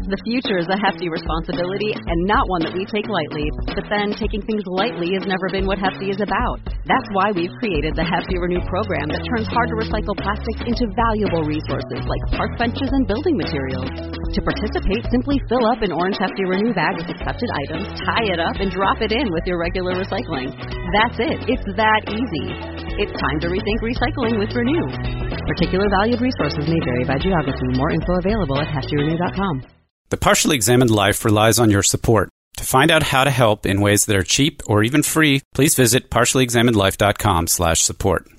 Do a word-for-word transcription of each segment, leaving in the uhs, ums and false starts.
The future is a hefty responsibility and not one that we take lightly. But then taking things lightly has never been what Hefty is about. That's why we've created the Hefty Renew program that turns hard-to-recycle plastics into valuable resources like park benches and building materials. To participate, simply fill up an orange Hefty Renew bag with accepted items, tie it up, and drop it in with your regular recycling. That's it. It's that easy. It's time to rethink recycling with Renew. Particular valued resources may vary by geography. More info available at hefty renew dot com. The Partially Examined Life relies on your support. To find out how to help in ways that are cheap or even free, please visit partially examined life dot com slash support.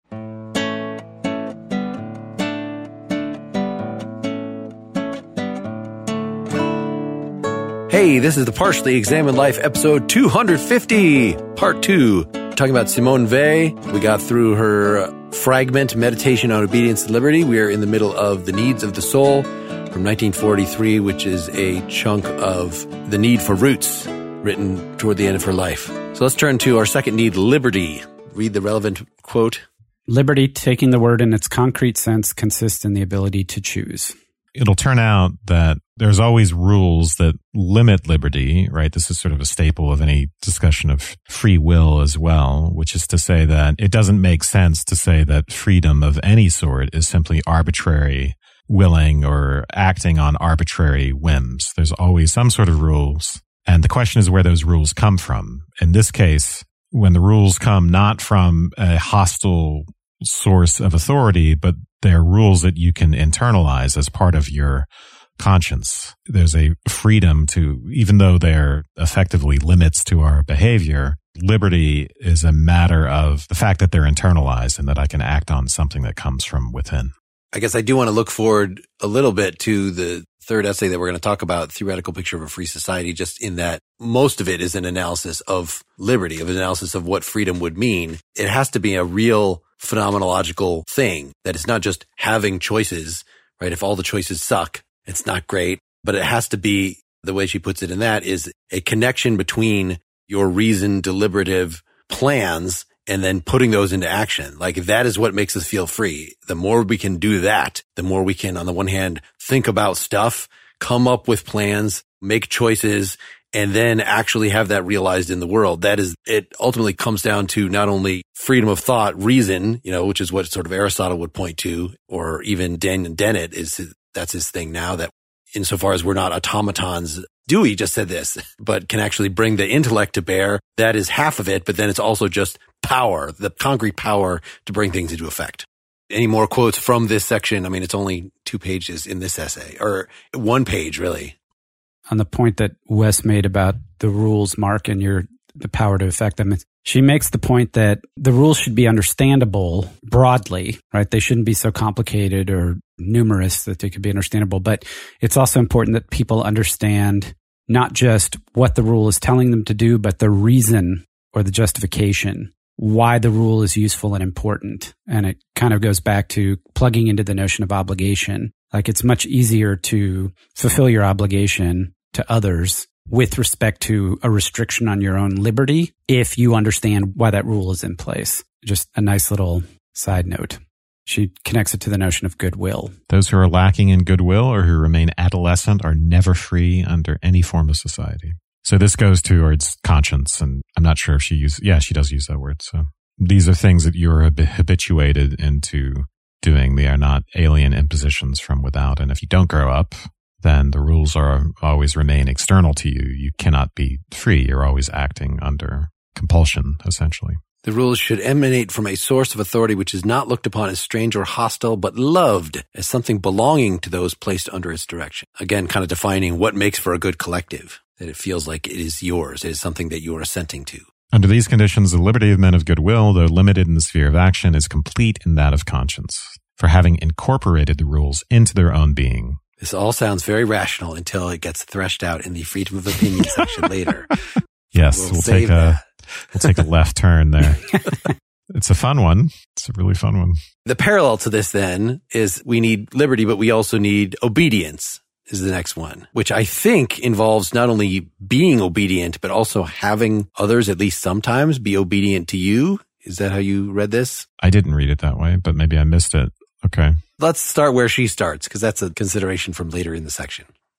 Hey, this is the Partially Examined Life episode two hundred fifty, part two. We're talking about Simone Weil. We got through her fragment, Meditation on Obedience and Liberty. We are in the middle of The Needs of the Soul from nineteen forty-three, which is a chunk of The Need for Roots, written toward the end of her life. So let's turn to our second need, liberty. Read the relevant quote. Liberty, taking the word in its concrete sense, consists in the ability to choose. It'll turn out that there's always rules that limit liberty, right? This is sort of a staple of any discussion of free will as well, which is to say that it doesn't make sense to say that freedom of any sort is simply arbitrary willing or acting on arbitrary whims. There's always some sort of rules. And the question is where those rules come from. In this case, when the rules come not from a hostile source of authority, but they're rules that you can internalize as part of your conscience. There's a freedom to, even though they're effectively limits to our behavior, liberty is a matter of the fact that they're internalized and that I can act on something that comes from within. I guess I do want to look forward a little bit to the third essay that we're going to talk about, Theoretical Picture of a Free Society, just in that most of it is an analysis of liberty, of an analysis of what freedom would mean. It has to be a real phenomenological thing, that it's not just having choices, right? If all the choices suck, it's not great, but it has to be, the way she puts it in that, is a connection between your reasoned, deliberative plans and then putting those into action. Like, that is what makes us feel free. The more we can do that, the more we can, on the one hand, think about stuff, come up with plans, make choices, and then actually have that realized in the world. That is, it ultimately comes down to not only freedom of thought, reason, you know, which is what sort of Aristotle would point to, or even Dan Dennett is, that's his thing now, that insofar as we're not automatons, Dewey just said this, but can actually bring the intellect to bear. That is half of it, but then it's also just power, the concrete power to bring things into effect. Any more quotes from this section? I mean, it's only two pages in this essay, or one page, really. On the point that Wes made about the rules, Mark, and your the power to affect them, she makes the point that the rules should be understandable broadly, right? They shouldn't be so complicated or numerous that they could be understandable. But it's also important that people understand not just what the rule is telling them to do, but the reason or the justification why the rule is useful and important. And it kind of goes back to plugging into the notion of obligation. Like, it's much easier to fulfill your obligation to others with respect to a restriction on your own liberty if you understand why that rule is in place. Just a nice little side note. She connects it to the notion of goodwill. Those who are lacking in goodwill or who remain adolescent are never free under any form of society. So this goes towards conscience, and I'm not sure if she uses, yeah, she does use that word. So these are things that you're habituated into doing. They are not alien impositions from without. And if you don't grow up, then the rules are always remain external to you. You cannot be free. You're always acting under compulsion, essentially. The rules should emanate from a source of authority which is not looked upon as strange or hostile, but loved as something belonging to those placed under its direction. Again, kind of defining what makes for a good collective, that it feels like it is yours. It is something that you are assenting to. Under these conditions, the liberty of men of goodwill, though limited in the sphere of action, is complete in that of conscience, for having incorporated the rules into their own being. This all sounds very rational until it gets threshed out in the freedom of opinion section later. Yes, we'll, we'll take a that. we'll take a left turn there. It's a fun one. It's a really fun one. The parallel to this then is we need liberty, but we also need obedience is the next one, which I think involves not only being obedient, but also having others at least sometimes be obedient to you. Is that how you read this? I didn't read it that way, but maybe I missed it. Okay. Let's start where she starts, because that's a consideration from later in the section.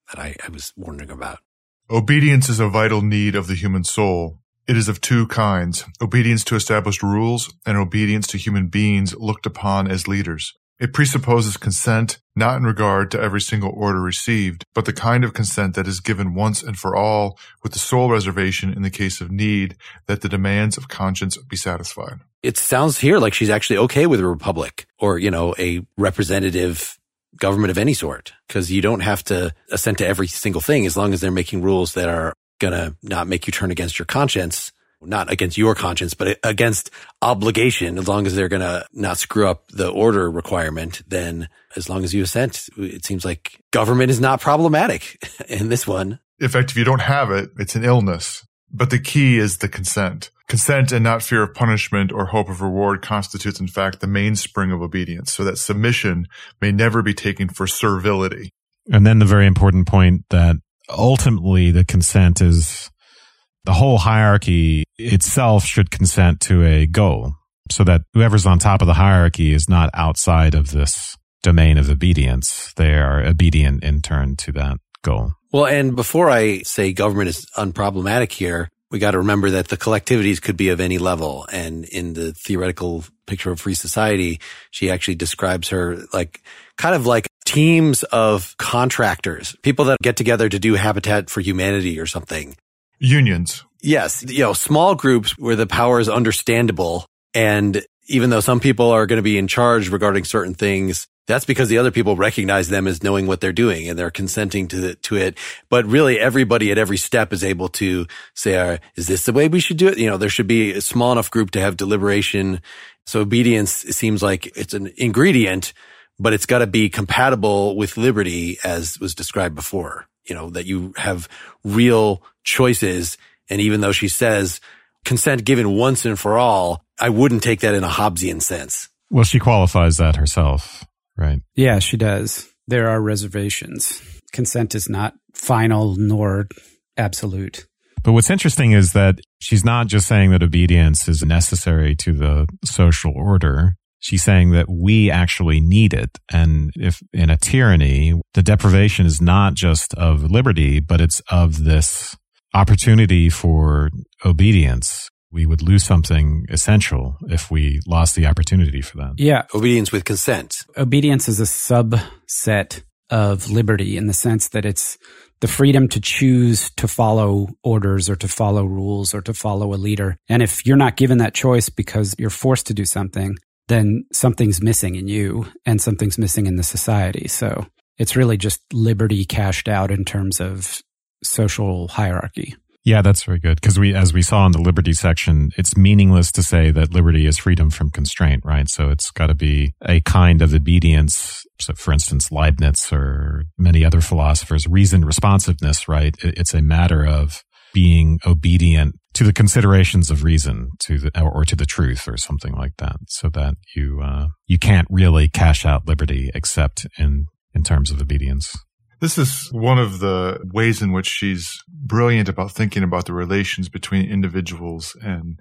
that I, I was wondering about. Obedience is a vital need of the human soul. It is of two kinds, obedience to established rules and obedience to human beings looked upon as leaders. It presupposes consent, not in regard to every single order received, but the kind of consent that is given once and for all, with the sole reservation in the case of need that the demands of conscience be satisfied. It sounds here like she's actually okay with a republic or, you know, a representative government of any sort, because you don't have to assent to every single thing as long as they're making rules that are going to not make you turn against your conscience. Not against your conscience, but against obligation. As long as they're going to not screw up the order requirement, then as long as you assent, it seems like government is not problematic in this one. In fact, if you don't have it, it's an illness. But the key is the consent. Consent and not fear of punishment or hope of reward constitutes, in fact, the mainspring of obedience, so that submission may never be taken for servility. And then the very important point that ultimately the consent is the whole hierarchy itself should consent to a goal, so that whoever's on top of the hierarchy is not outside of this domain of obedience. They are obedient in turn to that goal. Well, and before I say government is unproblematic here, we got to remember that the collectivities could be of any level. And in the theoretical picture of free society, she actually describes her like kind of like teams of contractors, people that get together to do Habitat for Humanity or something. Unions. Yes. You know, small groups where the power is understandable. And even though some people are going to be in charge regarding certain things, that's because the other people recognize them as knowing what they're doing and they're consenting to the, to it. But really everybody at every step is able to say, uh, is this the way we should do it? You know, there should be a small enough group to have deliberation. So obedience, it seems like it's an ingredient, but it's got to be compatible with liberty as was described before. You know, that you have real choices. And even though she says consent given once and for all, I wouldn't take that in a Hobbesian sense. Well, she qualifies that herself, right? Yeah, she does. There are reservations. Consent is not final nor absolute. But what's interesting is that she's not just saying that obedience is necessary to the social order. She's saying that we actually need it. And if in a tyranny, the deprivation is not just of liberty, but it's of this opportunity for obedience. We would lose something essential if we lost the opportunity for that. Yeah. Obedience with consent. Obedience is a subset of liberty in the sense that it's the freedom to choose to follow orders or to follow rules or to follow a leader. And if you're not given that choice because you're forced to do something, then something's missing in you and something's missing in the society. So it's really just liberty cashed out in terms of social hierarchy. Yeah, that's very good. Because we, as we saw in the liberty section, it's meaningless to say that liberty is freedom from constraint, right? So it's got to be a kind of obedience. So for instance, Leibniz or many other philosophers, reason responsiveness, right? It's a matter of being obedient to the considerations of reason, to the, or, or to the truth, or something like that, so that you uh, you can't really cash out liberty except in in terms of obedience. This is one of the ways in which she's brilliant about thinking about the relations between individuals and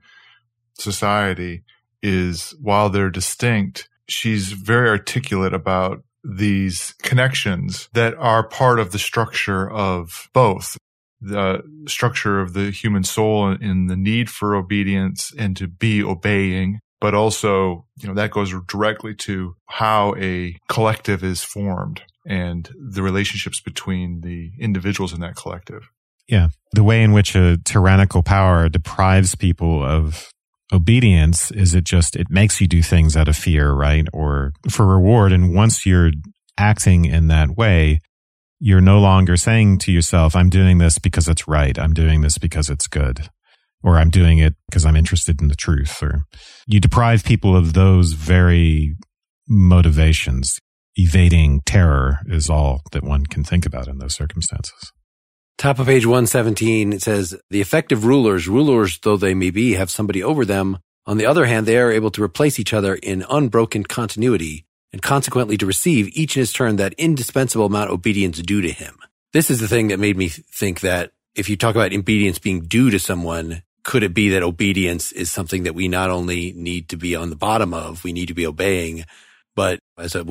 society. Is while they're distinct, she's very articulate about these connections that are part of the structure of both. The structure of the human soul and the need for obedience and to be obeying, but also, you know, that goes directly to how a collective is formed and the relationships between the individuals in that collective. Yeah. The way in which a tyrannical power deprives people of obedience is it just, it makes you do things out of fear, right? Or for reward. And once you're acting in that way, you're no longer saying to yourself, I'm doing this because it's right. I'm doing this because it's good. Or I'm doing it because I'm interested in the truth. Or you deprive people of those very motivations. Evading terror is all that one can think about in those circumstances. Top of page one seventeen, it says, the effective rulers, rulers though they may be, have somebody over them. On the other hand, they are able to replace each other in unbroken continuity, and consequently to receive each in his turn that indispensable amount of obedience due to him. This is the thing that made me think that if you talk about obedience being due to someone, could it be that obedience is something that we not only need to be on the bottom of, we need to be obeying, but as a way to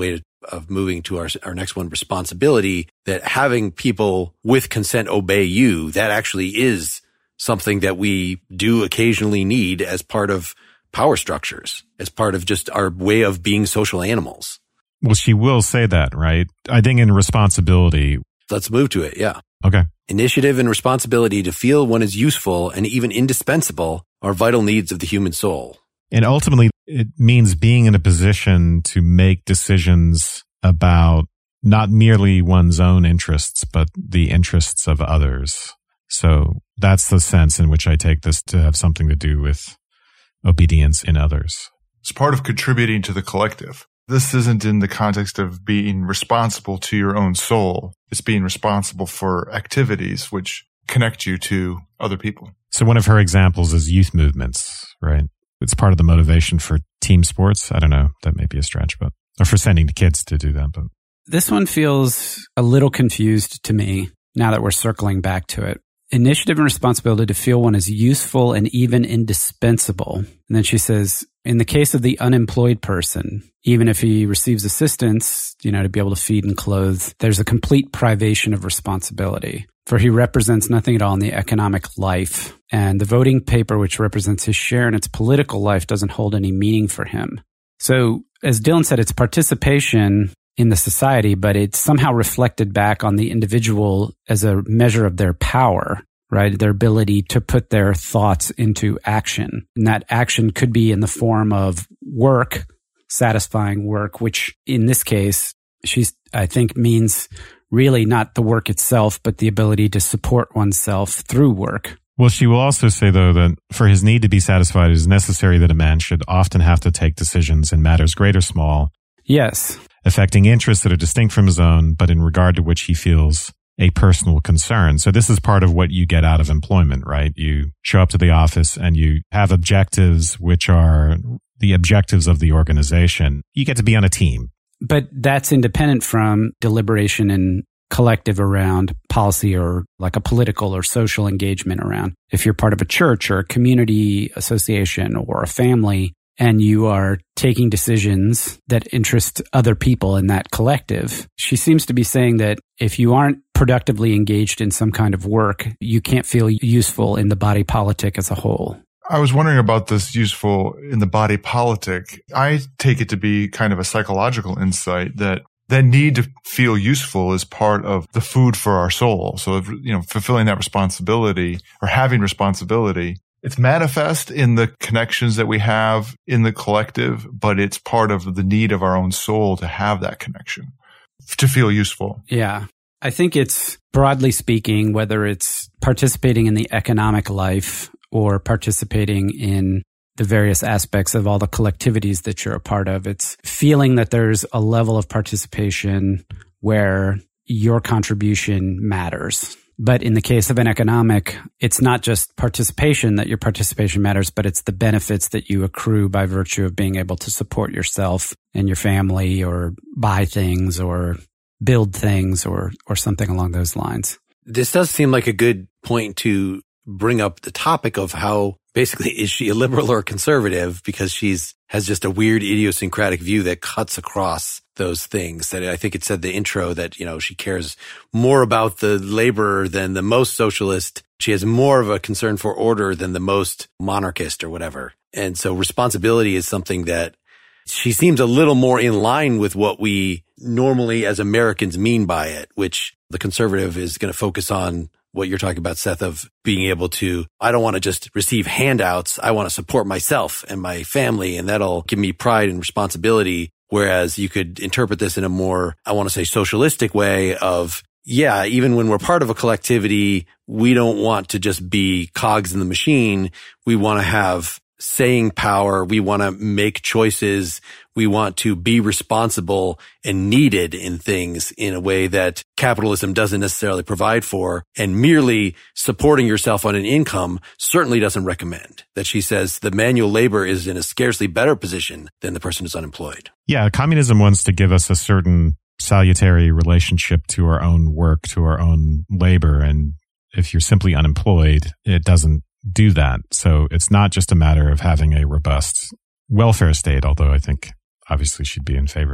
of moving to our, our next one, responsibility, that having people with consent obey you, that actually is something that we do occasionally need as part of power structures, as part of just our way of being social animals. Well, she will say that, right? I think in responsibility. Let's move to it. Yeah. Okay. Initiative and responsibility to feel one is useful and even indispensable are vital needs of the human soul. And ultimately, it means being in a position to make decisions about not merely one's own interests, but the interests of others. So that's the sense in which I take this to have something to do with obedience in others. It's part of contributing to the collective. This isn't in the context of being responsible to your own soul. It's being responsible for activities which connect you to other people. So one of her examples is youth movements, right? It's part of the motivation for team sports. I don't know. That may be a stretch, but, or for sending the kids to do that. But this one feels a little confused to me now that we're circling back to it. Initiative and responsibility to feel one is useful and even indispensable. And then she says, in the case of the unemployed person, even if he receives assistance, you know, to be able to feed and clothe, there's a complete privation of responsibility. For he represents nothing at all in the economic life, and the voting paper, which represents his share in its political life, doesn't hold any meaning for him. So, as Dylan said, it's participation in the society, but it's somehow reflected back on the individual as a measure of their power, right? Their ability to put their thoughts into action. And that action could be in the form of work, satisfying work, which in this case, she's, I think, means really not the work itself, but the ability to support oneself through work. Well, she will also say, though, that for his need to be satisfied, it is necessary that a man should often have to take decisions in matters great or small. Yes. Affecting interests that are distinct from his own, but in regard to which he feels a personal concern. So this is part of what you get out of employment, right? You show up to the office and you have objectives which are the objectives of the organization. You get to be on a team. But that's independent from deliberation and collective around policy or like a political or social engagement around. If you're part of a church or a community association or a family, and you are taking decisions that interest other people in that collective, she seems to be saying that if you aren't productively engaged in some kind of work, you can't feel useful in the body politic as a whole. I was wondering about this useful in the body politic. I take it to be kind of a psychological insight that that need to feel useful is part of the food for our soul. So, you know, fulfilling that responsibility or having responsibility, it's manifest in the connections that we have in the collective, but it's part of the need of our own soul to have that connection, to feel useful. Yeah. I think it's, broadly speaking, whether it's participating in the economic life or participating in the various aspects of all the collectivities that you're a part of, it's feeling that there's a level of participation where your contribution matters. But in the case of an economic, it's not just participation that your participation matters, but it's the benefits that you accrue by virtue of being able to support yourself and your family or buy things or build things or or something along those lines. This does seem like a good point to bring up the topic of how basically is she a liberal or a conservative, because she's has just a weird idiosyncratic view that cuts across those things. That I think it said the intro that, you know, she cares more about the laborer than the most socialist. She has more of a concern for order than the most monarchist or whatever. And so responsibility is something that she seems a little more in line with what we normally as Americans mean by it, which the conservative is going to focus on what you're talking about, Seth, of being able to, I don't want to just receive handouts. I want to support myself and my family, and that'll give me pride and responsibility. Whereas you could interpret this in a more, I want to say, socialistic way of, yeah, even when we're part of a collectivity, we don't want to just be cogs in the machine. We want to have saying power. We want to make choices. We want to be responsible and needed in things in a way that capitalism doesn't necessarily provide for. And merely supporting yourself on an income certainly doesn't recommend. That she says the manual labor is in a scarcely better position than the person who's unemployed. Yeah, communism wants to give us a certain salutary relationship to our own work, to our own labor. And if you're simply unemployed, it doesn't do that. So it's not just a matter of having a robust welfare state, although I think obviously she'd be in favor of that.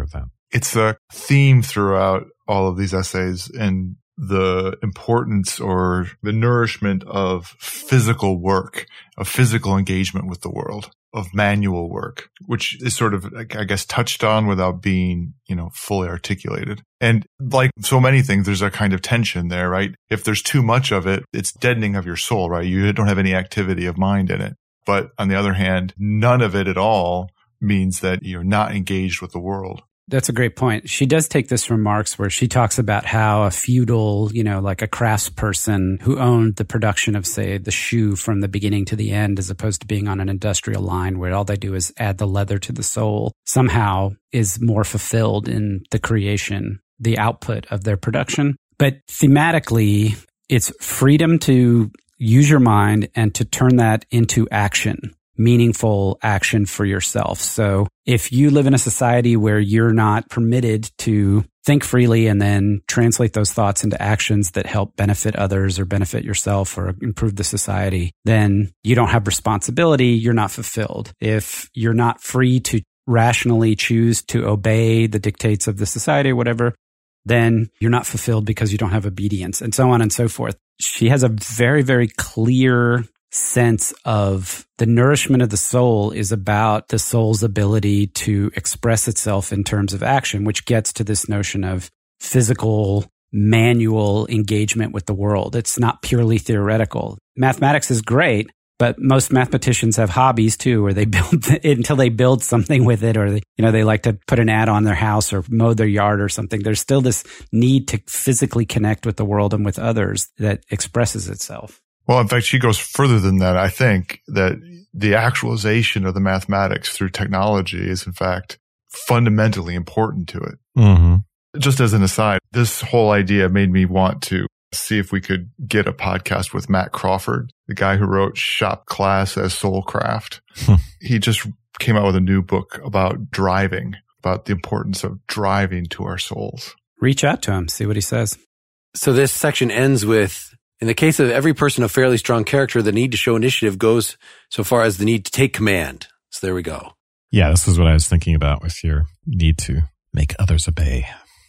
It's a theme throughout all of these essays, and the importance or the nourishment of physical work, of physical engagement with the world, of manual work, which is sort of, I guess, touched on without being, you know, fully articulated. And like so many things, there's a kind of tension there, right? If there's too much of it, it's deadening of your soul, right? You don't have any activity of mind in it. But on the other hand, none of it at all means that you're not engaged with the world. That's a great point. She does take this from Marx, where she talks about how a feudal, you know, like a craftsperson who owned the production of, say, the shoe from the beginning to the end, as opposed to being on an industrial line where all they do is add the leather to the sole, somehow is more fulfilled in the creation, the output of their production. But thematically, it's freedom to use your mind and to turn that into action. Meaningful action for yourself. So if you live in a society where you're not permitted to think freely and then translate those thoughts into actions that help benefit others or benefit yourself or improve the society, then you don't have responsibility. You're not fulfilled. If you're not free to rationally choose to obey the dictates of the society or whatever, then you're not fulfilled because you don't have obedience, and so on and so forth. She has a very, very clear sense of the nourishment of the soul is about the soul's ability to express itself in terms of action, which gets to this notion of physical, manual engagement with the world. It's not purely theoretical. Mathematics is great, but most mathematicians have hobbies too, where they build until they build something with it, or they, you know, they like to put an ad on their house or mow their yard or something. There's still this need to physically connect with the world and with others that expresses itself. Well, in fact, she goes further than that. I think that the actualization of the mathematics through technology is, in fact, fundamentally important to it. Mm-hmm. Just as an aside, this whole idea made me want to see if we could get a podcast with Matt Crawford, the guy who wrote Shop Class as Soulcraft. He just came out with a new book about driving, about the importance of driving to our souls. Reach out to him, see what he says. So this section ends with, in the case of every person of fairly strong character, the need to show initiative goes so far as the need to take command. So there we go. Yeah, this is what I was thinking about with your need to make others obey.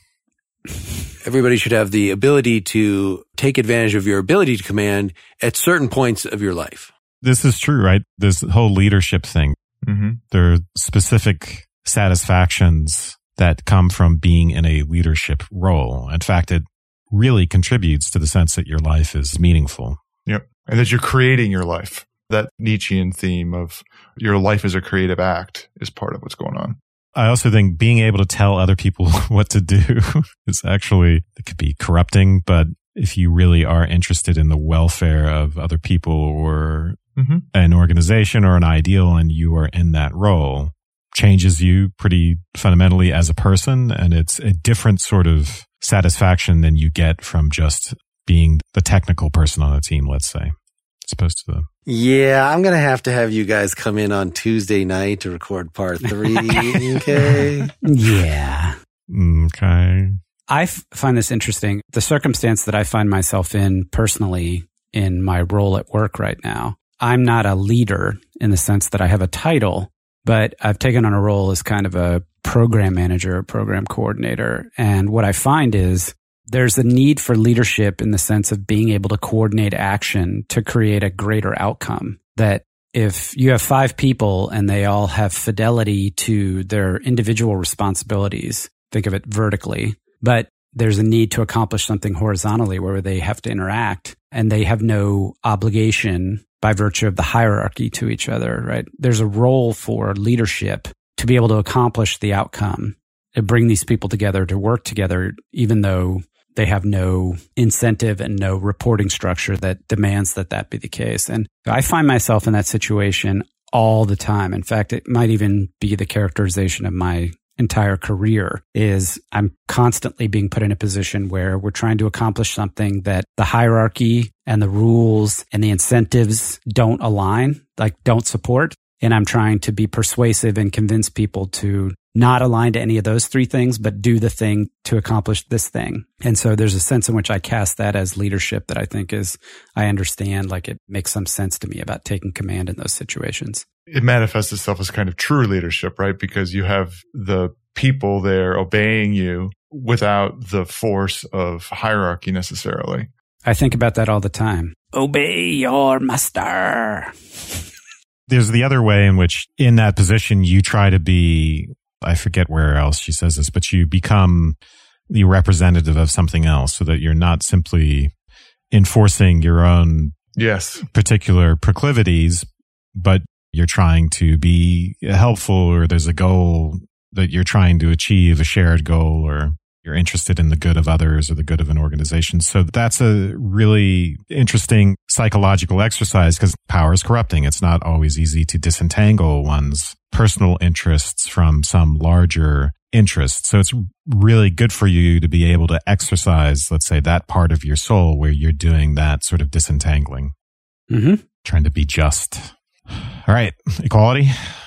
Everybody should have the ability to take advantage of your ability to command at certain points of your life. This is true, right? This whole leadership thing. Mm-hmm. There are specific satisfactions that come from being in a leadership role. In fact, it really contributes to the sense that your life is meaningful. Yep. And that you're creating your life. That Nietzschean theme of your life as a creative act is part of what's going on. I also think being able to tell other people what to do is actually, it could be corrupting, but if you really are interested in the welfare of other people or mm-hmm. an organization or an ideal and you are in that role, changes you pretty fundamentally as a person. And it's a different sort of satisfaction than you get from just being the technical person on a team, let's say, as opposed to the... Yeah, I'm going to have to have you guys come in on Tuesday night to record part three, okay? Yeah. Okay. I f- find this interesting. The circumstance that I find myself in personally in my role at work right now, I'm not a leader in the sense that I have a title, but I've taken on a role as kind of a program manager, program coordinator. And what I find is there's a need for leadership in the sense of being able to coordinate action to create a greater outcome. That if you have five people and they all have fidelity to their individual responsibilities, think of it vertically, but there's a need to accomplish something horizontally where they have to interact and they have no obligation by virtue of the hierarchy to each other, right? There's a role for leadership to be able to accomplish the outcome, to bring these people together, to work together, even though they have no incentive and no reporting structure that demands that that be the case. And I find myself in that situation all the time. In fact, it might even be the characterization of my entire career is I'm constantly being put in a position where we're trying to accomplish something that the hierarchy and the rules and the incentives don't align, like don't support. And I'm trying to be persuasive and convince people to not align to any of those three things, but do the thing to accomplish this thing. And so there's a sense in which I cast that as leadership that I think is, I understand, like it makes some sense to me about taking command in those situations. It manifests itself as kind of true leadership, right? Because you have the people there obeying you without the force of hierarchy necessarily. I think about that all the time. Obey your master. There's the other way in which in that position you try to be, I forget where else she says this, but you become the representative of something else so that you're not simply enforcing your own yes. particular proclivities, but you're trying to be helpful, or there's a goal that you're trying to achieve, a shared goal, or you're interested in the good of others or the good of an organization. So that's a really interesting psychological exercise because power is corrupting. It's not always easy to disentangle one's personal interests from some larger interest. So it's really good for you to be able to exercise, let's say, that part of your soul where you're doing that sort of disentangling, mm-hmm. trying to be just. All right, equality.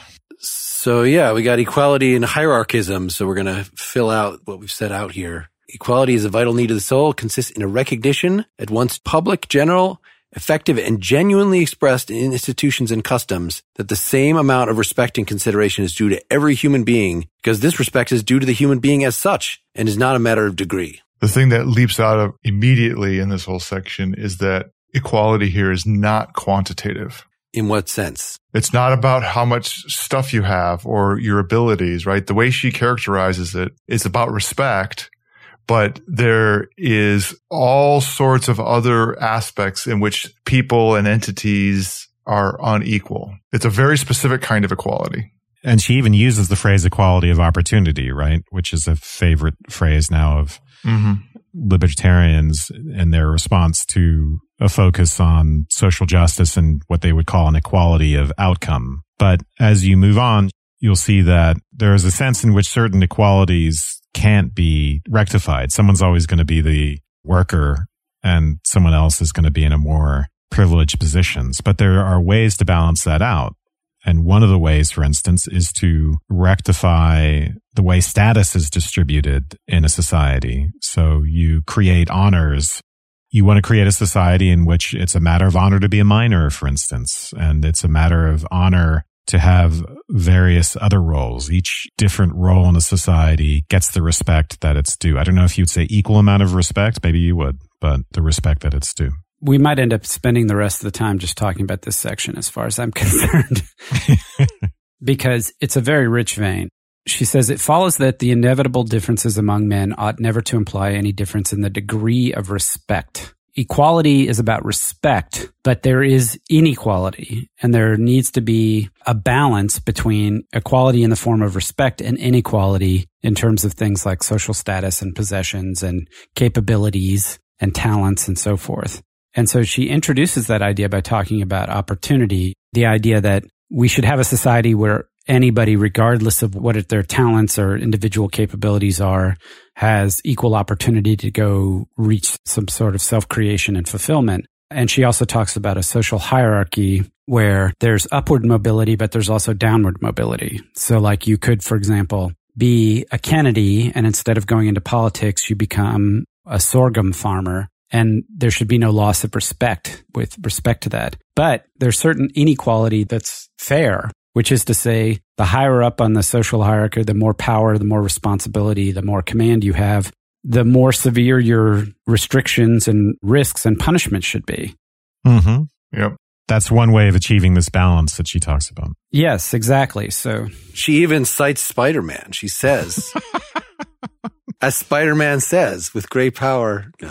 So yeah, we got equality and hierarchism. So we're going to fill out what we've set out here. Equality is a vital need of the soul, consists in a recognition at once public, general, effective, and genuinely expressed in institutions and customs that the same amount of respect and consideration is due to every human being, because this respect is due to the human being as such and is not a matter of degree. The thing that leaps out of immediately in this whole section is that equality here is not quantitative. In what sense? It's not about how much stuff you have or your abilities, right? The way she characterizes it is about respect, but there is all sorts of other aspects in which people and entities are unequal. It's a very specific kind of equality. And she even uses the phrase equality of opportunity, right? Which is a favorite phrase now of mm-hmm. libertarians and their response to a focus on social justice and what they would call an equality of outcome. But as you move on, you'll see that there is a sense in which certain equalities can't be rectified. Someone's always going to be the worker and someone else is going to be in a more privileged positions. But there are ways to balance that out. And one of the ways, for instance, is to rectify the way status is distributed in a society. So you create honors. You want to create a society in which it's a matter of honor to be a miner, for instance, and it's a matter of honor to have various other roles. Each different role in a society gets the respect that it's due. I don't know if you'd say equal amount of respect. Maybe you would, but the respect that it's due. We might end up spending the rest of the time just talking about this section as far as I'm concerned, because it's a very rich vein. She says, it follows that the inevitable differences among men ought never to imply any difference in the degree of respect. Equality is about respect, but there is inequality, and there needs to be a balance between equality in the form of respect and inequality in terms of things like social status and possessions and capabilities and talents and so forth. And so she introduces that idea by talking about opportunity, the idea that we should have a society where anybody, regardless of what their talents or individual capabilities are, has equal opportunity to go reach some sort of self-creation and fulfillment. And she also talks about a social hierarchy where there's upward mobility, but there's also downward mobility. So like you could, for example, be a Kennedy, and instead of going into politics, you become a sorghum farmer. And there should be no loss of respect with respect to that. But there's certain inequality that's fair, which is to say, the higher up on the social hierarchy, the more power, the more responsibility, the more command you have, the more severe your restrictions and risks and punishment should be. Mm-hmm. Yep. That's one way of achieving this balance that she talks about. Yes, exactly. So she even cites Spider-Man. She says, as Spider-Man says, with great power. No.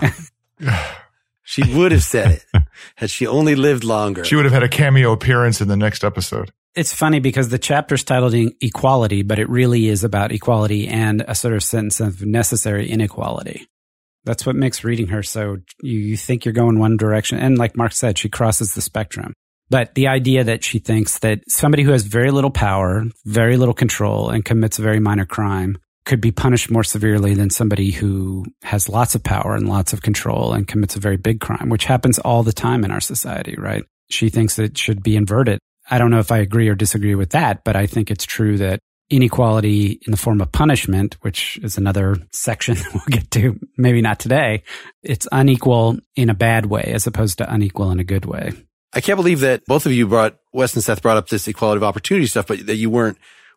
She would have said it had she only lived longer. She would have had a cameo appearance in the next episode. It's funny because the chapter's titled Equality, but it really is about equality and a sort of sense of necessary inequality. That's what makes reading her so you, you think you're going one direction. And like Mark said, she crosses the spectrum. But the idea that she thinks that somebody who has very little power, very little control, and commits a very minor crime could be punished more severely than somebody who has lots of power and lots of control and commits a very big crime, which happens all the time in our society, right? She thinks it should be inverted. I don't know if I agree or disagree with that, but I think it's true that inequality in the form of punishment, which is another section we'll get to, maybe not today, it's unequal in a bad way as opposed to unequal in a good way. I can't believe that both of you brought, Wes and Seth brought up this equality of opportunity stuff, but that you weren't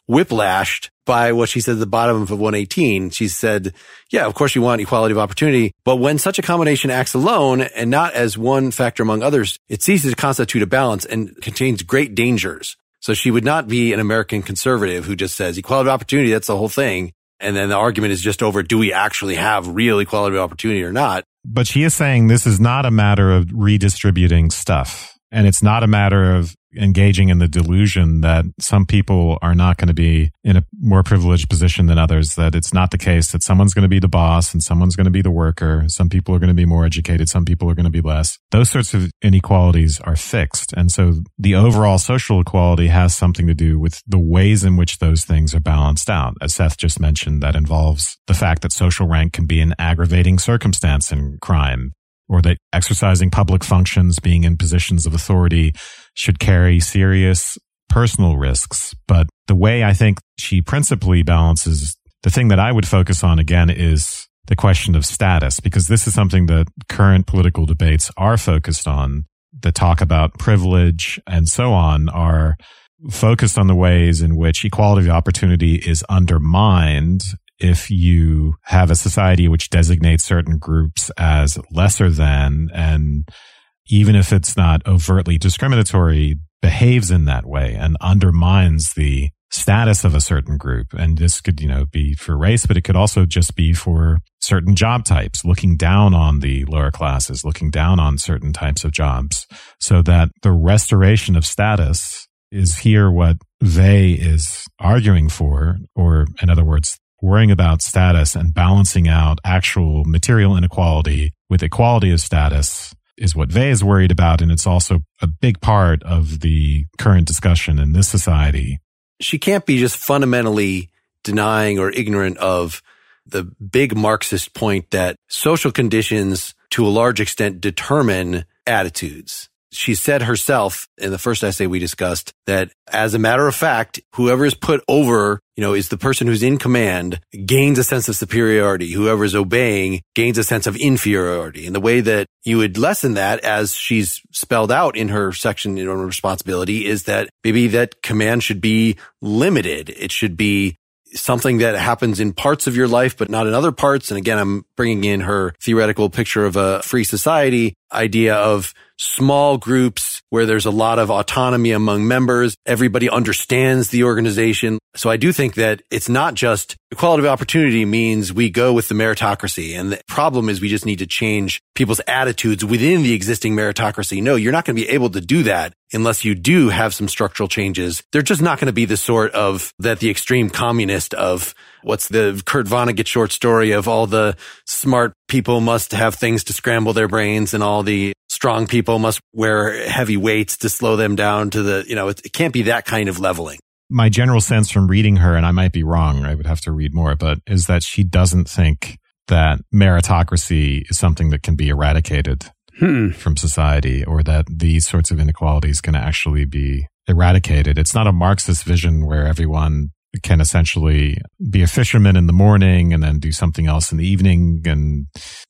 whiplashed by what she said at the bottom of one eighteen. She said, yeah, of course you want equality of opportunity, but when such a combination acts alone and not as one factor among others, it ceases to constitute a balance and contains great dangers. So she would not be an American conservative who just says equality of opportunity, that's the whole thing. And then the argument is just over, do we actually have real equality of opportunity or not? But she is saying this is not a matter of redistributing stuff. And it's not a matter of engaging in the delusion that some people are not going to be in a more privileged position than others, that it's not the case that someone's going to be the boss and someone's going to be the worker. Some people are going to be more educated. Some people are going to be less. Those sorts of inequalities are fixed. And so the overall social equality has something to do with the ways in which those things are balanced out. As Seth just mentioned, that involves the fact that social rank can be an aggravating circumstance in crime, or that exercising public functions, being in positions of authority, should carry serious personal risks. But the way I think she principally balances, the thing that I would focus on again is the question of status, because this is something that current political debates are focused on. The talk about privilege and so on are focused on the ways in which equality of opportunity is undermined if you have a society which designates certain groups as lesser than, and even if it's not overtly discriminatory, behaves in that way and undermines the status of a certain group. And this could, you know, be for race, but it could also just be for certain job types, looking down on the lower classes, looking down on certain types of jobs, so that the restoration of status is here what they is arguing for, or in other words, worrying about status and balancing out actual material inequality with equality of status is what Vey is worried about. And it's also a big part of the current discussion in this society. She can't be just fundamentally denying or ignorant of the big Marxist point that social conditions to a large extent determine attitudes. She said herself in the first essay we discussed that as a matter of fact, whoever is put over, you know, is the person who's in command gains a sense of superiority. Whoever is obeying gains a sense of inferiority. And the way that you would lessen that, as she's spelled out in her section in her responsibility, is that maybe that command should be limited. It should be something that happens in parts of your life, but not in other parts. And again, I'm bringing in her theoretical picture of a free society idea of small groups where there's a lot of autonomy among members. Everybody understands the organization. So I do think that it's not just equality of opportunity means we go with the meritocracy. And the problem is we just need to change people's attitudes within the existing meritocracy. No, you're not going to be able to do that unless you do have some structural changes. They're just not going to be the sort of that the extreme communist of what's the Kurt Vonnegut short story of all the smart people must have things to scramble their brains and all the strong people must wear heavy weights to slow them down to the, you know, it, it can't be that kind of leveling. My general sense from reading her, and I might be wrong, I would have to read more, but is that she doesn't think that meritocracy is something that can be eradicated hmm. from society, or that these sorts of inequalities can actually be eradicated. It's not a Marxist vision where everyone can essentially be a fisherman in the morning and then do something else in the evening. And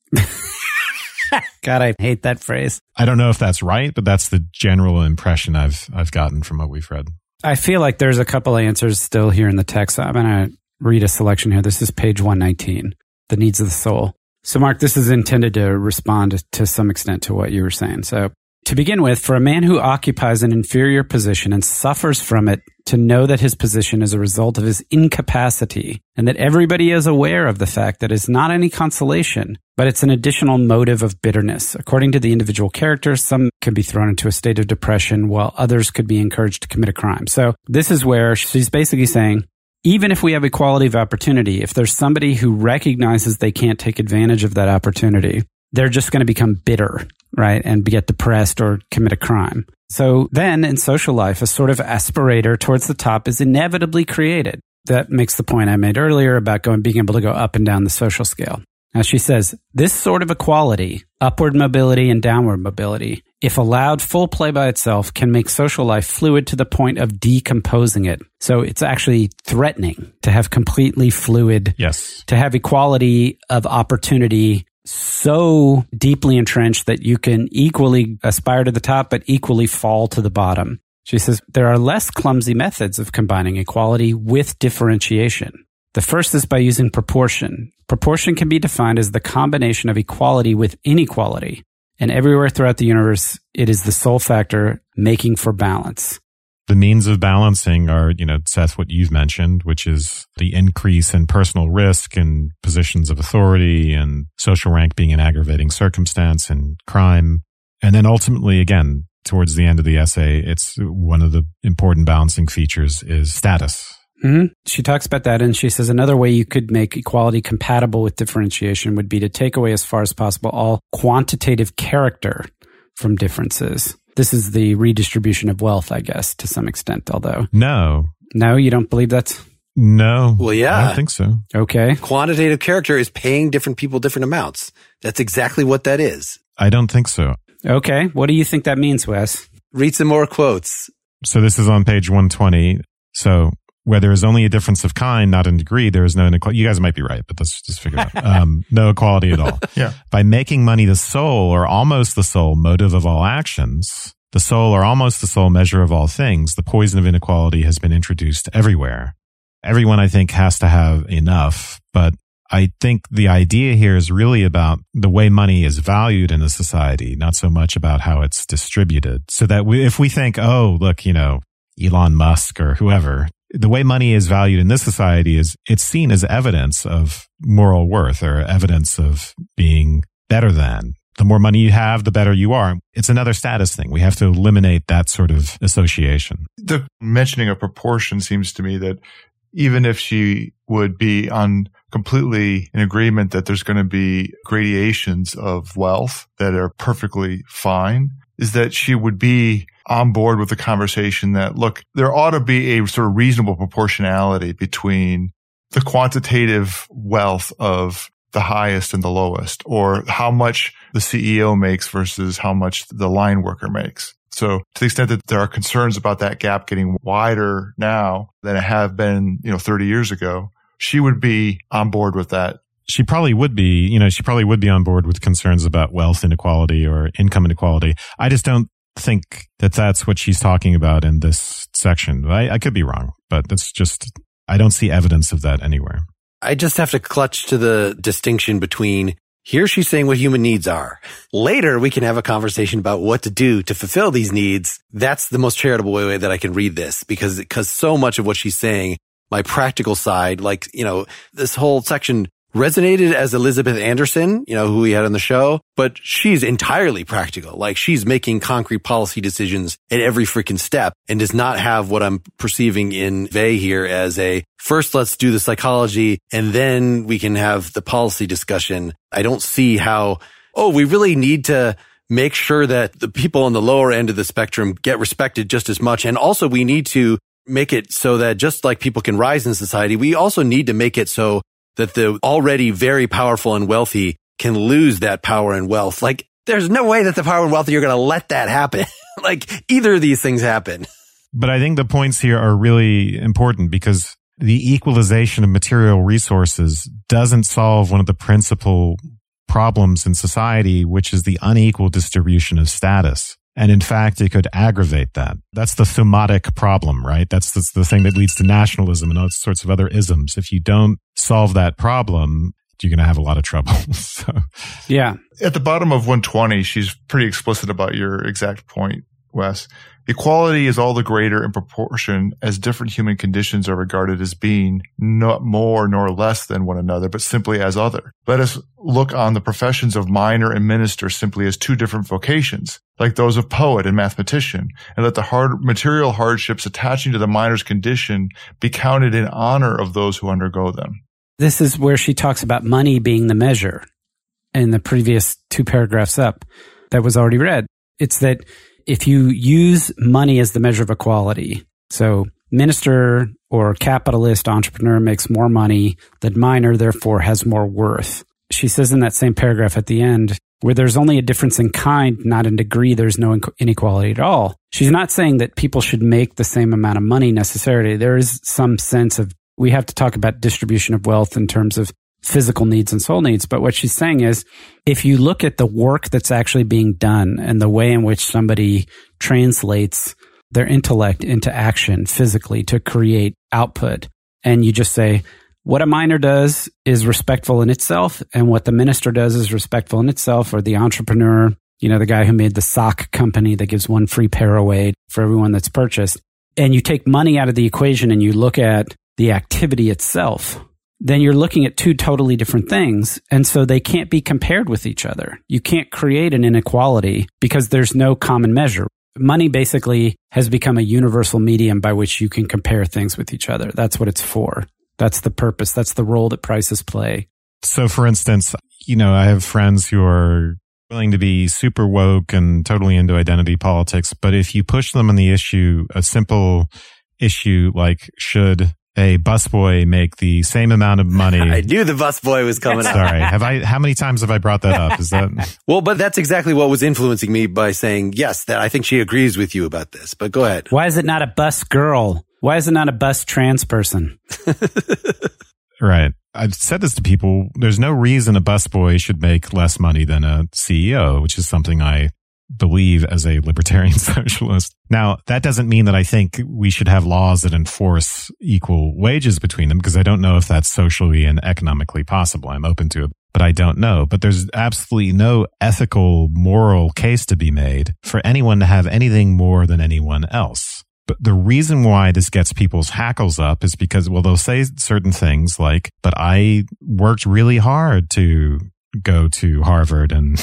God, I hate that phrase. I don't know if that's right, but that's the general impression I've I've gotten from what we've read. I feel like there's a couple answers still here in the text. I'm going to read a selection here. This is page one nineteen, The Needs of the Soul. So, Mark, this is intended to respond to some extent to what you were saying. So, to begin with, for a man who occupies an inferior position and suffers from it, to know that his position is a result of his incapacity, and that everybody is aware of the fact that it's not any consolation, but it's an additional motive of bitterness. According to the individual character, some can be thrown into a state of depression, while others could be encouraged to commit a crime. So this is where she's basically saying, even if we have equality of opportunity, if there's somebody who recognizes they can't take advantage of that opportunity, they're just going to become bitter, right? And get depressed or commit a crime. So then in social life, a sort of aspirator towards the top is inevitably created. That makes the point I made earlier about going, being able to go up and down the social scale. Now she says, this sort of equality, upward mobility and downward mobility, if allowed full play by itself, can make social life fluid to the point of decomposing it. So it's actually threatening to have completely fluid, yes, to have equality of opportunity so deeply entrenched that you can equally aspire to the top, but equally fall to the bottom. She says, there are less clumsy methods of combining equality with differentiation. The first is by using proportion. Proportion can be defined as the combination of equality with inequality. And everywhere throughout the universe, it is the sole factor making for balance. The means of balancing are, you know, Seth, what you've mentioned, which is the increase in personal risk and positions of authority and social rank being an aggravating circumstance and crime. And then ultimately, again, towards the end of the essay, it's one of the important balancing features is status. Mm-hmm. She talks about that, and she says another way you could make equality compatible with differentiation would be to take away as far as possible all quantitative character from differences. This is the redistribution of wealth, I guess, to some extent, although. No. No, you don't believe that's? No. Well, yeah. I don't think so. Okay. Quantitative character is paying different people different amounts. That's exactly what that is. I don't think so. Okay. What do you think that means, Wes? Read some more quotes. So this is on page one twenty. So where there is only a difference of kind, not in degree, there is no inequality. You guys might be right, but let's just figure it out. Um, no equality at all. Yeah. By making money the sole or almost the sole motive of all actions, the sole or almost the sole measure of all things, the poison of inequality has been introduced everywhere. Everyone, I think, has to have enough, but I think the idea here is really about the way money is valued in a society, not so much about how it's distributed. So that we, if we think, oh, look, you know, Elon Musk or whoever, the way money is valued in this society is it's seen as evidence of moral worth or evidence of being better than. The more money you have, the better you are. It's another status thing. We have to eliminate that sort of association. The mentioning of proportion seems to me that even if she would be on completely in agreement that there's going to be gradations of wealth that are perfectly fine, is that she would be on board with the conversation that, look, there ought to be a sort of reasonable proportionality between the quantitative wealth of the highest and the lowest, or how much the C E O makes versus how much the line worker makes. So to the extent that there are concerns about that gap getting wider now than it have been, you know, thirty years ago, she would be on board with that. She probably would be, you know, she probably would be on board with concerns about wealth inequality or income inequality. I just don't think that that's what she's talking about in this section. I, I could be wrong, but that's just, I don't see evidence of that anywhere. I just have to clutch to the distinction between here she's saying what human needs are. Later, we can have a conversation about what to do to fulfill these needs. That's the most charitable way that I can read this, because, because so much of what she's saying, my practical side, like, you know, this whole section resonated as Elizabeth Anderson, you know, who we had on the show, but she's entirely practical. Like, she's making concrete policy decisions at every freaking step and does not have what I'm perceiving in Vey here as a first let's do the psychology and then we can have the policy discussion. I don't see how, oh, we really need to make sure that the people on the lower end of the spectrum get respected just as much. And also we need to make it so that just like people can rise in society, we also need to make it so that the already very powerful and wealthy can lose that power and wealth. Like, there's no way that the power and wealthy are going to let that happen. Like, either of these things happen. But I think the points here are really important because the equalization of material resources doesn't solve one of the principal problems in society, which is the unequal distribution of status. And in fact, it could aggravate that. That's the thumatic problem, right? That's the, the thing that leads to nationalism and all sorts of other isms. If you don't solve that problem, you're going to have a lot of trouble. So, yeah. At the bottom of one twenty, she's pretty explicit about your exact point, Wes. Equality is all the greater in proportion as different human conditions are regarded as being not more nor less than one another, but simply as other. Let us look on the professions of miner and minister simply as two different vocations, like those of poet and mathematician, and let the hard material hardships attaching to the miner's condition be counted in honor of those who undergo them. This is where she talks about money being the measure in the previous two paragraphs up that was already read. It's that if you use money as the measure of equality, so minister or capitalist entrepreneur makes more money, the miner therefore has more worth. She says in that same paragraph at the end, where there's only a difference in kind, not in degree, there's no inequality at all. She's not saying that people should make the same amount of money necessarily. There is some sense of, we have to talk about distribution of wealth in terms of physical needs and soul needs. But what she's saying is, if you look at the work that's actually being done and the way in which somebody translates their intellect into action physically to create output. And you just say, what a miner does is respectful in itself, and what the minister does is respectful in itself, or the entrepreneur, you know, the guy who made the sock company that gives one free pair away for everyone that's purchased. And you take money out of the equation and you look at the activity itself, then you're looking at two totally different things. And so they can't be compared with each other. You can't create an inequality because there's no common measure. Money basically has become a universal medium by which you can compare things with each other. That's what it's for. That's the purpose. That's the role that prices play. So for instance, you know, I have friends who are willing to be super woke and totally into identity politics. But if you push them on the issue, a simple issue like, should a busboy make the same amount of money? I knew the busboy was coming up. Sorry. Have I, how many times have I brought that up? Is that? Well, but that's exactly what was influencing me by saying, yes, that I think she agrees with you about this, but go ahead. Why is it not a bus girl? Why is it not a bus trans person? Right. I've said this to people. There's no reason a busboy should make less money than a C E O, which is something I believe as a libertarian socialist. Now, that doesn't mean that I think we should have laws that enforce equal wages between them, because I don't know if that's socially and economically possible. I'm open to it, but I don't know. But there's absolutely no ethical, moral case to be made for anyone to have anything more than anyone else. But the reason why this gets people's hackles up is because, well, they'll say certain things like, but I worked really hard to go to Harvard and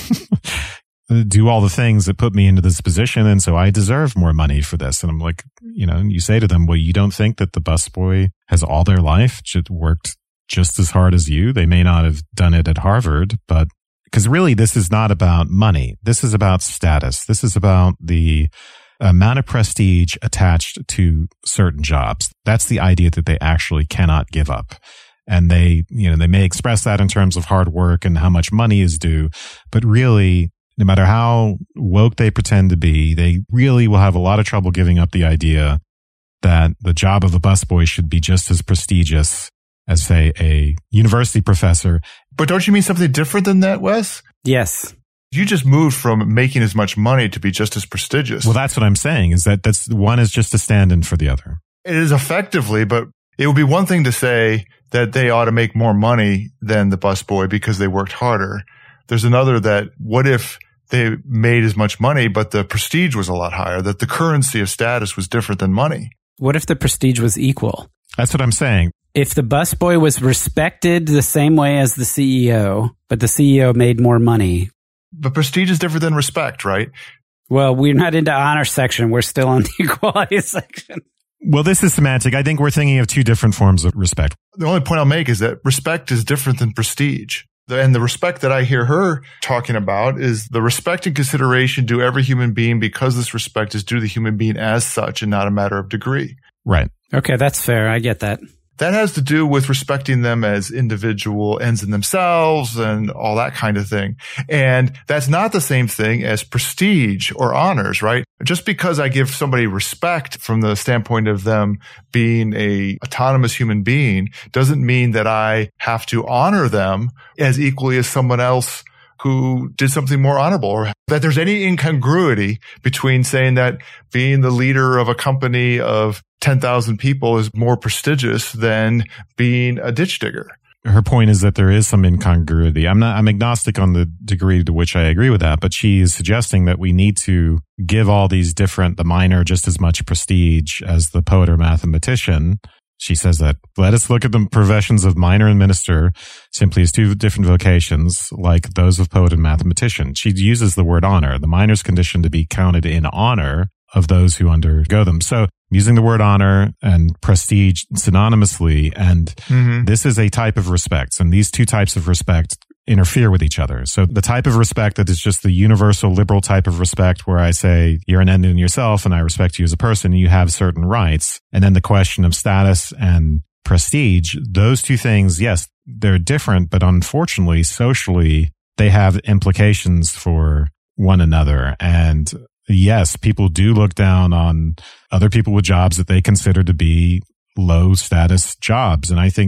do all the things that put me into this position, and so I deserve more money for this. And I'm like, you know, you say to them, well, you don't think that the busboy has all their life just worked just as hard as you? They may not have done it at Harvard, but because really this is not about money. This is about status. This is about the amount of prestige attached to certain jobs. That's the idea that they actually cannot give up. And they, you know, they may express that in terms of hard work and how much money is due, but really, no matter how woke they pretend to be, they really will have a lot of trouble giving up the idea that the job of a busboy should be just as prestigious as, say, a university professor. But don't you mean something different than that, Wes? Yes. You just moved from making as much money to be just as prestigious. Well, that's what I'm saying, is that that's one is just a stand-in for the other. It is effectively, but it would be one thing to say that they ought to make more money than the busboy because they worked harder. There's another that, what if they made as much money, but the prestige was a lot higher, that the currency of status was different than money? What if the prestige was equal? That's what I'm saying. If the busboy was respected the same way as the C E O, but the C E O made more money. But prestige is different than respect, right? Well, we're not into honor section. We're still on the equality section. Well, this is semantic. I think we're thinking of two different forms of respect. The only point I'll make is that respect is different than prestige. And the respect that I hear her talking about is the respect and consideration due every human being because this respect is due to the human being as such and not a matter of degree. Right. Okay, that's fair. I get that. That has to do with respecting them as individual ends in themselves and all that kind of thing. And that's not the same thing as prestige or honors, right? Just because I give somebody respect from the standpoint of them being a autonomous human being doesn't mean that I have to honor them as equally as someone else who did something more honorable, or that there's any incongruity between saying that being the leader of a company of ten thousand people is more prestigious than being a ditch digger. Her point is that there is some incongruity. I'm not, I'm agnostic on the degree to which I agree with that, but she is suggesting that we need to give all these different, the miner just as much prestige as the poet or mathematician. She says that let us look at the professions of miner and minister simply as two different vocations, like those of poet and mathematician. She uses the word honor, the miner's condition to be counted in honor of those who undergo them. So using the word honor and prestige synonymously, and mm-hmm. this is a type of respect. And these two types of respect interfere with each other. So the type of respect that is just the universal liberal type of respect where I say you're an end in yourself and I respect you as a person, you have certain rights. And then the question of status and prestige, those two things, yes, they're different, but unfortunately, socially, they have implications for one another. And yes, people do look down on other people with jobs that they consider to be low status jobs. And I think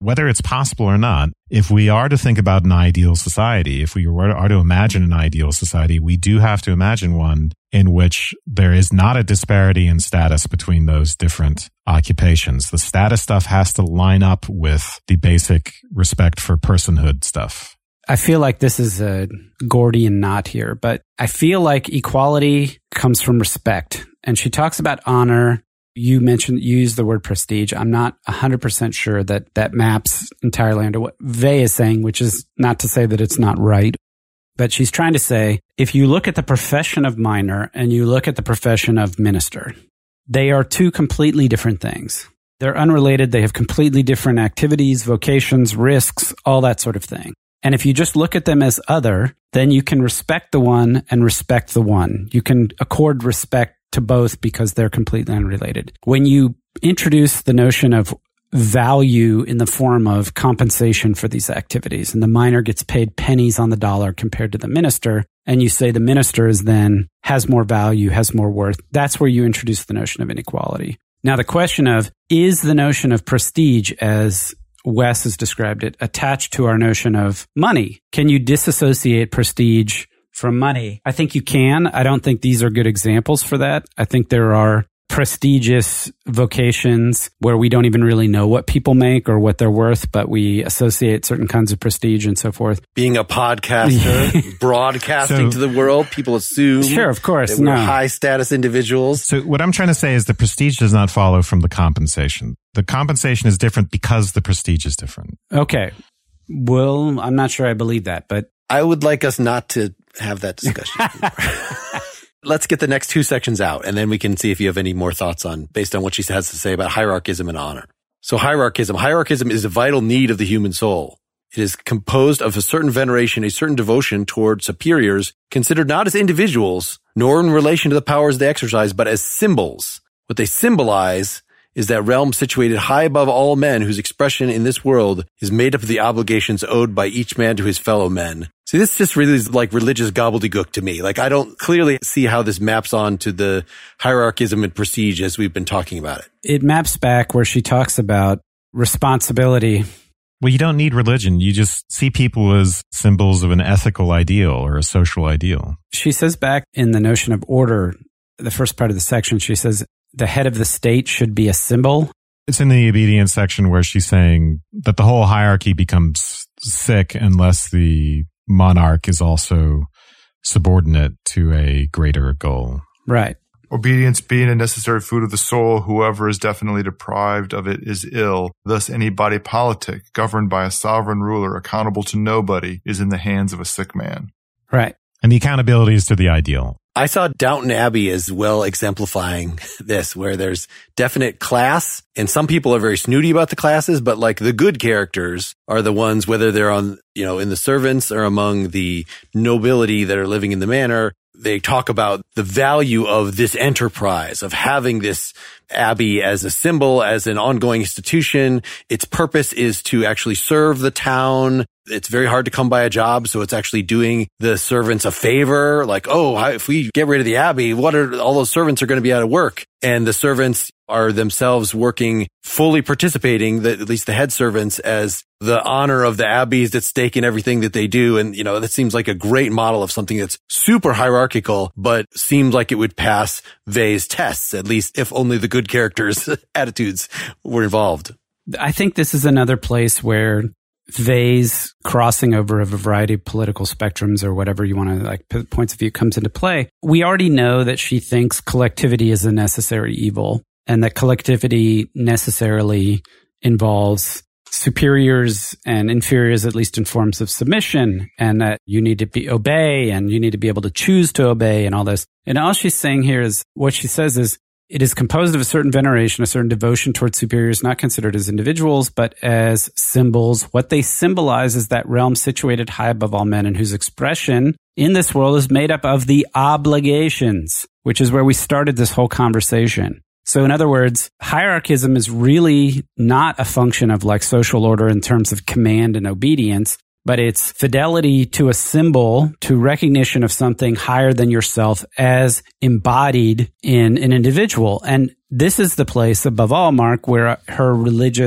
whether it's possible or not, if we are to think about an ideal society, if we are to imagine an ideal society, we do have to imagine one in which there is not a disparity in status between those different occupations. The status stuff has to line up with the basic respect for personhood stuff. I feel like this is a Gordian knot here, but I feel like equality comes from respect. And she talks about honor. You mentioned, you used the word prestige. I'm not one hundred percent sure that that maps entirely under what Vey is saying, which is not to say that it's not right. But she's trying to say, if you look at the profession of miner and you look at the profession of minister, they are two completely different things. They're unrelated. They have completely different activities, vocations, risks, all that sort of thing. And if you just look at them as other, then you can respect the one and respect the one. You can accord respect to both because they're completely unrelated. When you introduce the notion of value in the form of compensation for these activities, and the miner gets paid pennies on the dollar compared to the minister, and you say the minister is then has more value, has more worth, that's where you introduce the notion of inequality. Now, the question of, is the notion of prestige, as Wes has described it, attached to our notion of money? Can you disassociate prestige from money? I think you can. I don't think these are good examples for that. I think there are prestigious vocations where we don't even really know what people make or what they're worth, but we associate certain kinds of prestige and so forth. Being a podcaster, broadcasting so, to the world, people assume sure, of course, that we're no. high status individuals. So what I'm trying to say is the prestige does not follow from the compensation. The compensation is different because the prestige is different. Okay. Well, I'm not sure I believe that, but I would like us not to have that discussion. Let's get the next two sections out, and then we can see if you have any more thoughts on, based on what she has to say about hierarchism and honor. So hierarchism. Hierarchism is a vital need of the human soul. It is composed of a certain veneration, a certain devotion toward superiors, considered not as individuals, nor in relation to the powers they exercise, but as symbols. What they symbolize is that realm situated high above all men, whose expression in this world is made up of the obligations owed by each man to his fellow men. See, this just really is like religious gobbledygook to me. Like, I don't clearly see how this maps on to the hierarchism and prestige as we've been talking about it. It maps back where she talks about responsibility. Well, you don't need religion. You just see people as symbols of an ethical ideal or a social ideal. She says back in the notion of order, the first part of the section, she says, the head of the state should be a symbol. It's in the obedience section where she's saying that the whole hierarchy becomes sick unless the monarch is also subordinate to a greater goal. Right. Obedience being a necessary food of the soul, whoever is definitely deprived of it is ill. Thus, any body politic governed by a sovereign ruler accountable to nobody is in the hands of a sick man. Right. And the accountability is to the ideal. I saw Downton Abbey as well exemplifying this, where there's definite class, and some people are very snooty about the classes, but like the good characters are the ones, whether they're on, you know, in the servants or among the nobility that are living in the manor, they talk about the value of this enterprise, of having this abbey as a symbol, as an ongoing institution. Its purpose is to actually serve the town. It's very hard to come by a job, so it's actually doing the servants a favor. Like, oh, if we get rid of the abbey, what are all those servants are going to be out of work? And the servants are themselves working, fully participating, the, at least the head servants, as the honor of the abbey is at stake in everything that they do. And, you know, that seems like a great model of something that's super hierarchical, but seemed like it would pass Vey's tests, at least if only the good characters' attitudes were involved. I think this is another place where Vey's crossing over of a variety of political spectrums or whatever you want to like points of view comes into play. We already know that she thinks collectivity is a necessary evil, and that collectivity necessarily involves superiors and inferiors, at least in forms of submission, and that you need to be obey and you need to be able to choose to obey and all this. And all she's saying here is, what she says is, it is composed of a certain veneration, a certain devotion towards superiors, not considered as individuals, but as symbols. What they symbolize is that realm situated high above all men, and whose expression in this world is made up of the obligations, which is where we started this whole conversation. So in other words, hierarchism is really not a function of like social order in terms of command and obedience, but it's fidelity to a symbol, to recognition of something higher than yourself as embodied in an individual. And this is the place, above all, Mark, where her religious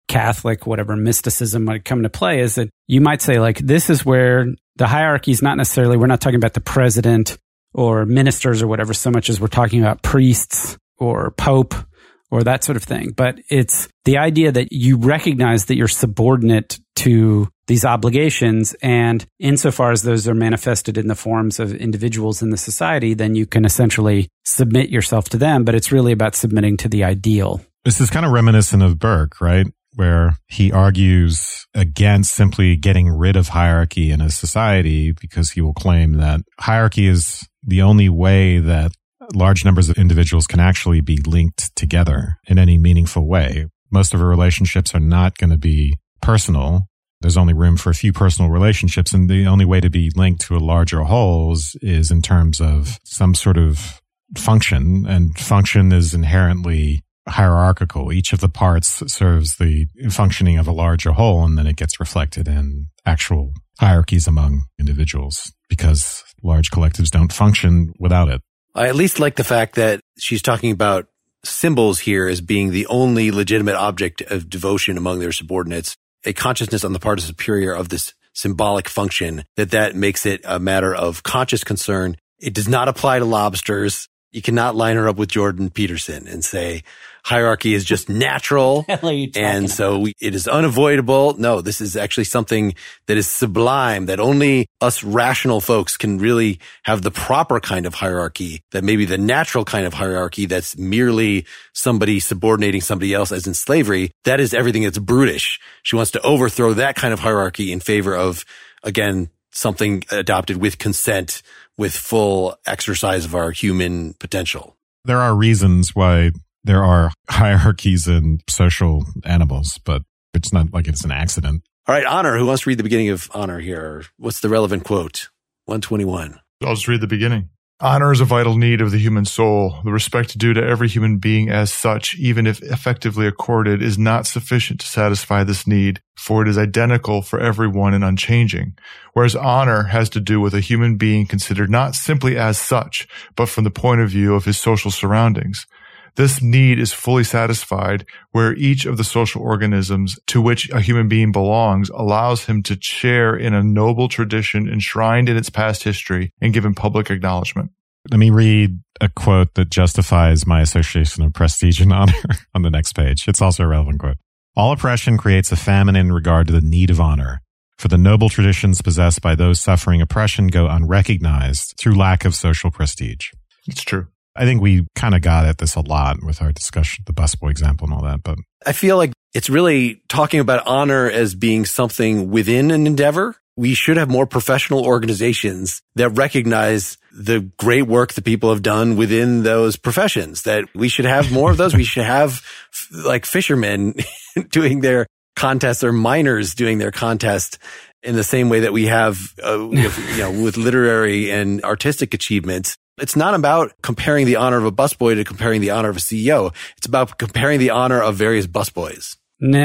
Catholic, whatever mysticism might come to play, is that you might say, like, this is where the hierarchy is not necessarily, we're not talking about the president or ministers or whatever so much as we're talking about priests or pope or that sort of thing. But it's the idea that you recognize that you're subordinate to these obligations, and insofar as those are manifested in the forms of individuals in the society, then you can essentially submit yourself to them, but it's really about submitting to the ideal. This is kind of reminiscent of Burke, right? Where he argues against simply getting rid of hierarchy in a society because he will claim that hierarchy is the only way that large numbers of individuals can actually be linked together in any meaningful way. Most of our relationships are not going to be personal. There's only room for a few personal relationships, and the only way to be linked to a larger whole is, is in terms of some sort of function, and function is inherently hierarchical. Each of the parts serves the functioning of a larger whole, and then it gets reflected in actual hierarchies among individuals because large collectives don't function without it. I at least like the fact that she's talking about symbols here as being the only legitimate object of devotion among their subordinates, a consciousness on the part of the superior of this symbolic function, that that makes it a matter of conscious concern. It does not apply to lobsters. You cannot line her up with Jordan Peterson and say hierarchy is just natural and so we, it is unavoidable. No, this is actually something that is sublime, that only us rational folks can really have the proper kind of hierarchy, that maybe the natural kind of hierarchy that's merely somebody subordinating somebody else, as in slavery. That is everything that's brutish. She wants to overthrow that kind of hierarchy in favor of, again, something adopted with consent, with full exercise of our human potential. There are reasons why there are hierarchies in social animals, but it's not like it's an accident. All right, Honor. Who wants to read the beginning of Honor here? What's the relevant quote? one twenty-one. I'll just read the beginning. Honor is a vital need of the human soul. The respect due to every human being as such, even if effectively accorded, is not sufficient to satisfy this need, for it is identical for everyone and unchanging. Whereas honor has to do with a human being considered not simply as such, but from the point of view of his social surroundings. This need is fully satisfied where each of the social organisms to which a human being belongs allows him to share in a noble tradition enshrined in its past history and given public acknowledgement. Let me read a quote that justifies my association of prestige and honor on the next page. It's also a relevant quote. All oppression creates a famine in regard to the need of honor, for the noble traditions possessed by those suffering oppression go unrecognized through lack of social prestige. It's true. I think we kind of got at this a lot with our discussion, the busboy example and all that, but I feel like it's really talking about honor as being something within an endeavor. We should have more professional organizations that recognize the great work that people have done within those professions, that we should have more of those. We should have like fishermen doing their contests or miners doing their contest in the same way that we have, uh, you know, with literary and artistic achievements. It's not about comparing the honor of a busboy to comparing the honor of a C E O. It's about comparing the honor of various busboys.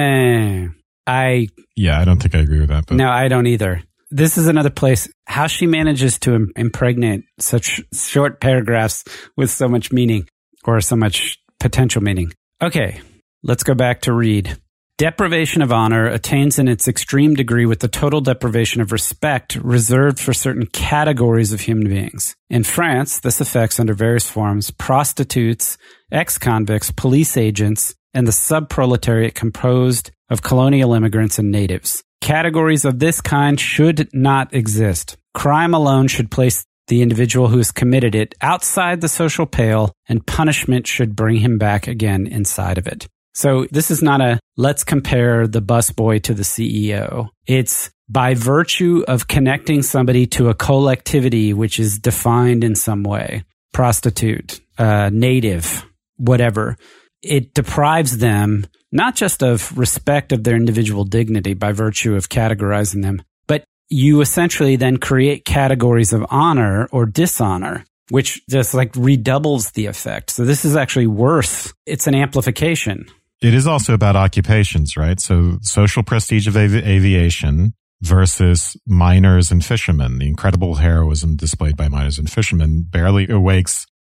No, I... Yeah, I don't think I agree with that. But. No, I don't either. This is another place, how she manages to impregnate such short paragraphs with so much meaning, or so much potential meaning. Okay, let's go back to Reed. Deprivation of honor attains in its extreme degree with the total deprivation of respect reserved for certain categories of human beings. In France, this affects under various forms prostitutes, ex-convicts, police agents, and the sub-proletariat composed of colonial immigrants and natives. Categories of this kind should not exist. Crime alone should place the individual who has committed it outside the social pale, and punishment should bring him back again inside of it. So this is not a let's compare the busboy to the C E O. It's by virtue of connecting somebody to a collectivity which is defined in some way, prostitute, uh, native, whatever. It deprives them not just of respect of their individual dignity by virtue of categorizing them, but you essentially then create categories of honor or dishonor, which just like redoubles the effect. So this is actually worse. It's an amplification. It is also about occupations, right? So social prestige of avi- aviation versus miners and fishermen. The incredible heroism displayed by miners and fishermen barely awakes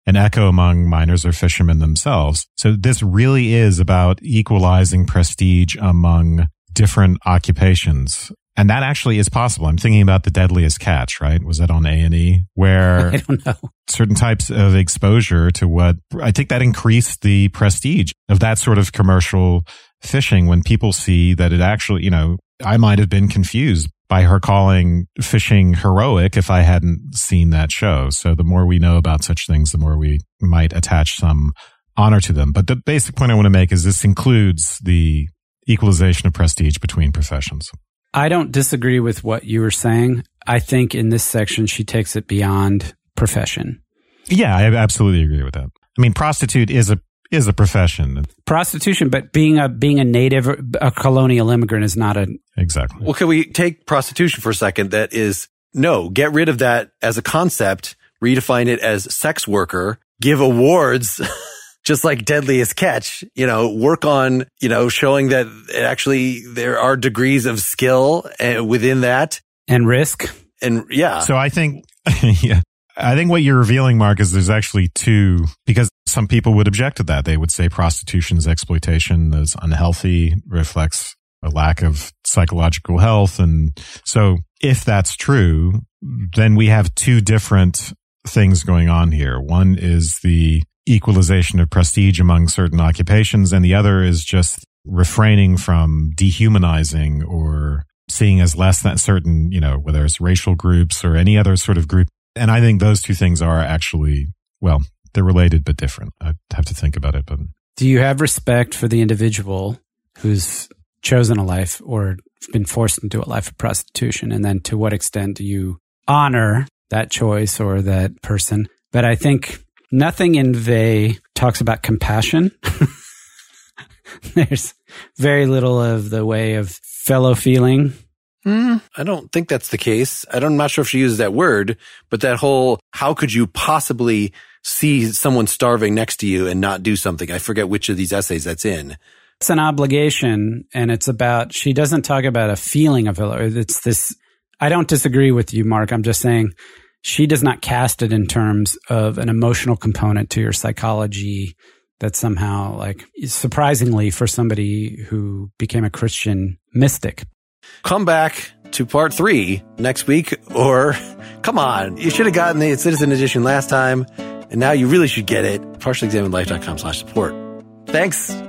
an echo among miners or fishermen themselves. So this really is about equalizing prestige among different occupations. And that actually is possible. I'm thinking about The Deadliest Catch, right? Was that on A and E? Where I don't know. Certain types of exposure to what I think that increased the prestige of that sort of commercial fishing when people see that it actually, you know, I might have been confused by her calling fishing heroic if I hadn't seen that show. So the more we know about such things, the more we might attach some honor to them. But the basic point I want to make is this includes the equalization of prestige between professions. I don't disagree with what you were saying. I think in this section, she takes it beyond profession. Yeah, I absolutely agree with that. I mean, prostitute is a is a profession. Prostitution, but being a being a native, a colonial immigrant is not a... Exactly. Well, can we take prostitution for a second? That is, no, get rid of that as a concept, redefine it as sex worker, give awards... Just like Deadliest Catch, you know, work on, you know, showing that actually there are degrees of skill within that. And risk. And yeah. So I think, yeah, I think what you're revealing, Mark, is there's actually two, because some people would object to that. They would say prostitution is exploitation, that's unhealthy, reflects a lack of psychological health. And so if that's true, then we have two different things going on here. One is the equalization of prestige among certain occupations, and the other is just refraining from dehumanizing or seeing as less than certain, you know, whether it's racial groups or any other sort of group. And I think those two things are actually, well, they're related but different. I'd have to think about it. But do you have respect for the individual who's chosen a life or been forced into a life of prostitution? And then to what extent do you honor that choice or that person? But I think nothing in Vey talks about compassion. There's very little of the way of fellow feeling. Mm, I don't think that's the case. I don't, I'm not sure if she uses that word, but that whole, how could you possibly see someone starving next to you and not do something? I forget which of these essays that's in. It's an obligation, and it's about, she doesn't talk about a feeling of it. It's this, I don't disagree with you, Mark. I'm just saying, she does not cast it in terms of an emotional component to your psychology that somehow, like, surprisingly for somebody who became a Christian mystic. Come back to part three next week, or come on, you should have gotten the Citizen Edition last time, and now you really should get it. partially examined life dot com slash support. Thanks.